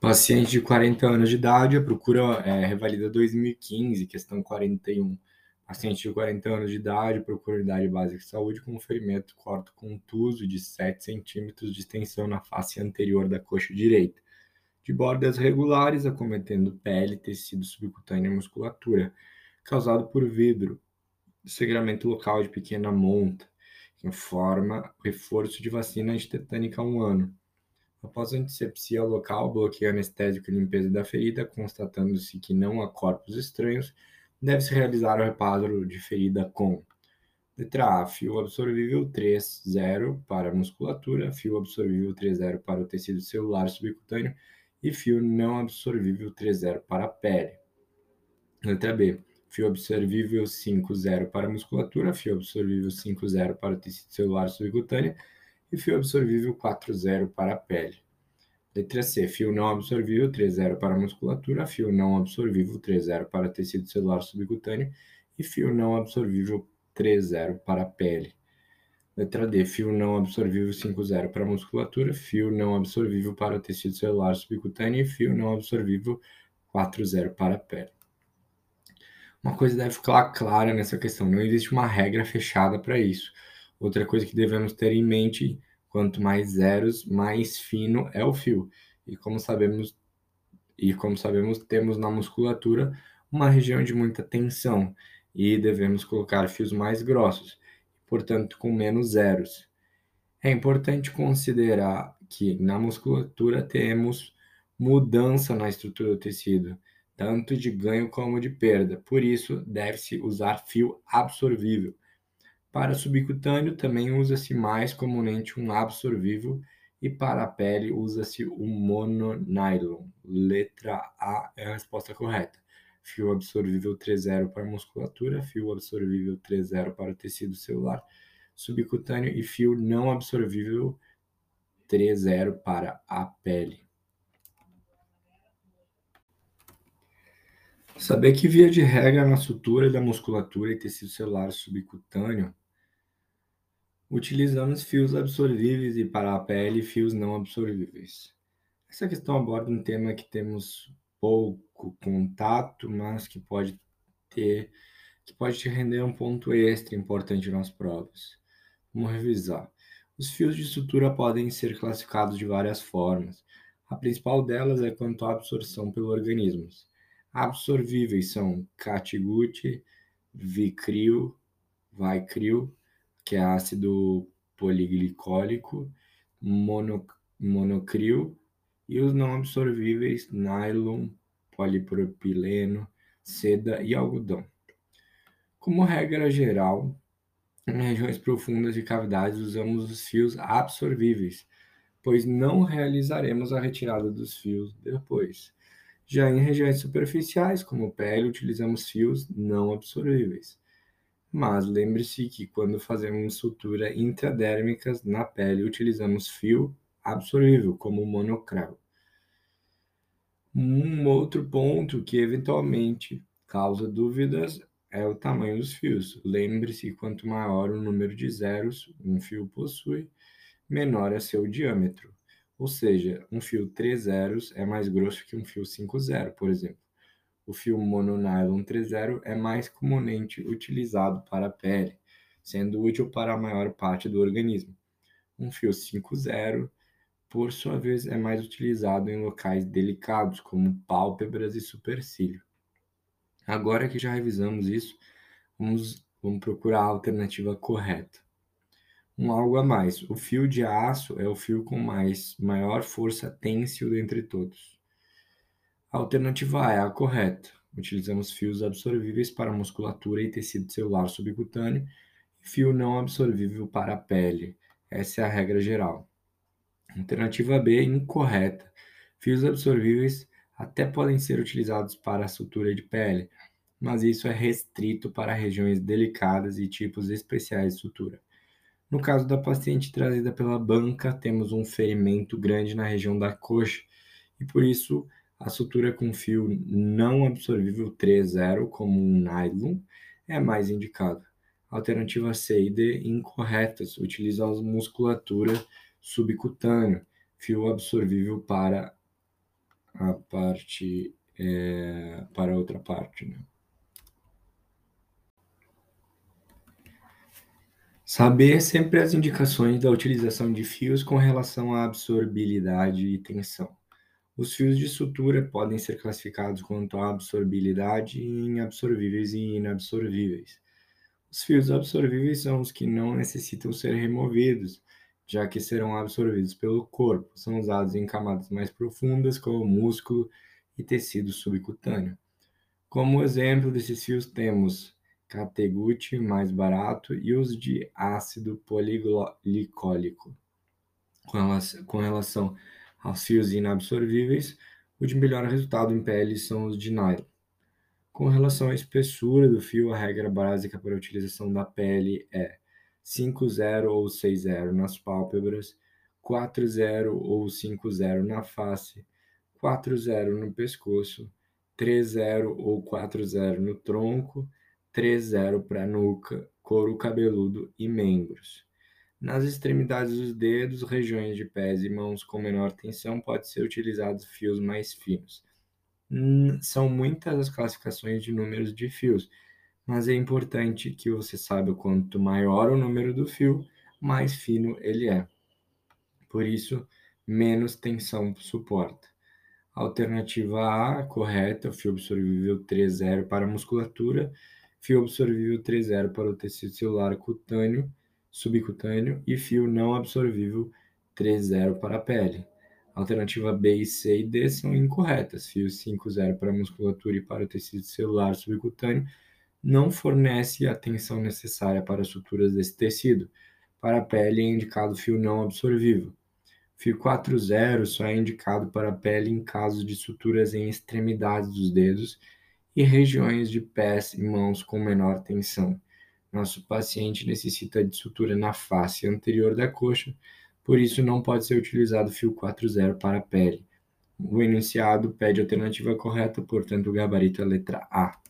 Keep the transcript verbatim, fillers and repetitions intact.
Paciente de quarenta anos de idade, a procura é revalida dois mil e quinze, questão quarenta e um. Paciente de quarenta anos de idade, procura unidade básica de saúde com ferimento corto contuso de sete centímetros de extensão na face anterior da coxa direita, de bordas regulares acometendo pele, tecido subcutâneo e musculatura, causado por vidro, sangramento local de pequena monta, que informa reforço de vacina antitetânica há um ano. Após a antisepsia local, bloqueio anestésico e limpeza da ferida, constatando-se que não há corpos estranhos, deve-se realizar o reparo de ferida com letra A, fio absorvível três ponto zero para a musculatura, fio absorvível três ponto zero para o tecido celular subcutâneo e fio não absorvível três ponto zero para a pele. Letra B, fio absorvível cinco ponto zero para a musculatura, fio absorvível cinco ponto zero para o tecido celular subcutâneo e fio absorvível quatro ponto zero para a pele. Letra C, fio não absorvível três ponto zero para a musculatura, fio não absorvível três ponto zero para tecido celular subcutâneo e fio não absorvível três ponto zero para a pele. Letra D, fio não absorvível cinco ponto zero para a musculatura, fio não absorvível para o tecido celular subcutâneo e fio não absorvível quatro ponto zero para a pele. Uma coisa deve ficar clara nessa questão, não existe uma regra fechada para isso. Outra coisa que devemos ter em mente, quanto mais zeros, mais fino é o fio. E como sabemos, e como sabemos, temos na musculatura uma região de muita tensão e devemos colocar fios mais grossos, portanto com menos zeros. É importante considerar que na musculatura temos mudança na estrutura do tecido, tanto de ganho como de perda. Por isso, deve-se usar fio absorvível. Para subcutâneo, também usa-se mais comumente um absorvível e para a pele usa-se o mononylon. Letra A é a resposta correta. Fio absorvível três ponto zero para a musculatura, fio absorvível três ponto zero para o tecido celular subcutâneo e fio não absorvível três ponto zero para a pele. Saber que, via de regra, na sutura da musculatura e tecido celular subcutâneo, utilizamos fios absorvíveis e para a pele, fios não absorvíveis. Essa questão aborda um tema que temos pouco contato, mas que pode ter, que pode te render um ponto extra importante nas provas. Vamos revisar. Os fios de sutura podem ser classificados de várias formas. A principal delas é quanto à absorção pelo organismo. Absorvíveis são catgut, Vicryl, Vicryl, que é ácido poliglicólico, mono, monocril, e os não absorvíveis, nylon, polipropileno, seda e algodão. Como regra geral, em regiões profundas de cavidades usamos os fios absorvíveis, pois não realizaremos a retirada dos fios depois. Já em regiões superficiais, como pele, utilizamos fios não absorvíveis. Mas lembre-se que quando fazemos sutura intradérmica na pele, utilizamos fio absorvível, como o monocrel. Um outro ponto que eventualmente causa dúvidas é o tamanho dos fios. Lembre-se que quanto maior o número de zeros um fio possui, menor é seu diâmetro. Ou seja, um fio três zeros é mais grosso que um fio cinco zero, por exemplo. O fio mononylon três zero é mais comumente utilizado para a pele, sendo útil para a maior parte do organismo. Um fio cinco zero, por sua vez, é mais utilizado em locais delicados, como pálpebras e supercílio. Agora que já revisamos isso, vamos, vamos procurar a alternativa correta. Um algo a mais. O fio de aço é o fio com mais, maior força têncil dentre todos. A alternativa A é a correta. Utilizamos fios absorvíveis para musculatura e tecido celular subcutâneo e fio não absorvível para a pele. Essa é a regra geral. Alternativa B, incorreta. Fios absorvíveis até podem ser utilizados para a sutura de pele, mas isso é restrito para regiões delicadas e tipos especiais de sutura. No caso da paciente trazida pela banca, temos um ferimento grande na região da coxa e por isso a sutura com fio não absorvível três ponto zero, como um nylon, é mais indicado. Alternativa C e D, incorretas, utilizam a musculatura subcutânea, fio absorvível para a parte é, para outra parte, né? Saber sempre as indicações da utilização de fios com relação à absorbilidade e tensão. Os fios de sutura podem ser classificados quanto à absorbilidade em absorvíveis e inabsorvíveis. Os fios absorvíveis são os que não necessitam ser removidos, já que serão absorvidos pelo corpo. São usados em camadas mais profundas, como músculo e tecido subcutâneo. Como exemplo desses fios temos categote mais barato e os de ácido poliglicólico. Com relação aos fios inabsorvíveis, o de melhor resultado em pele são os de nylon. Com relação à espessura do fio, a regra básica para a utilização da pele é cinco zero ou seis zero nas pálpebras, quatro zero ou cinco zero na face, quatro zero no pescoço, três zero ou quatro zero no tronco, três zero para nuca, couro cabeludo e membros. Nas extremidades dos dedos, regiões de pés e mãos com menor tensão, pode ser utilizados fios mais finos. Hum, São muitas as classificações de números de fios, mas é importante que você saiba quanto maior o número do fio, mais fino ele é. Por isso, menos tensão suporta. Alternativa A, correta, fio absorvível três zero para a musculatura, fio absorvível três zero para o tecido celular cutâneo, subcutâneo e fio não absorvível três zero para a pele. Alternativa B, C e D são incorretas. Fio cinco zero para a musculatura e para o tecido celular subcutâneo não fornece a tensão necessária para as suturas desse tecido. Para a pele é indicado fio não absorvível. Fio quatro zero só é indicado para a pele em caso de suturas em extremidades dos dedos e regiões de pés e mãos com menor tensão. Nosso paciente necessita de sutura na face anterior da coxa, por isso não pode ser utilizado fio quatro zero para a pele. O enunciado pede a alternativa correta, portanto, o gabarito é a letra A.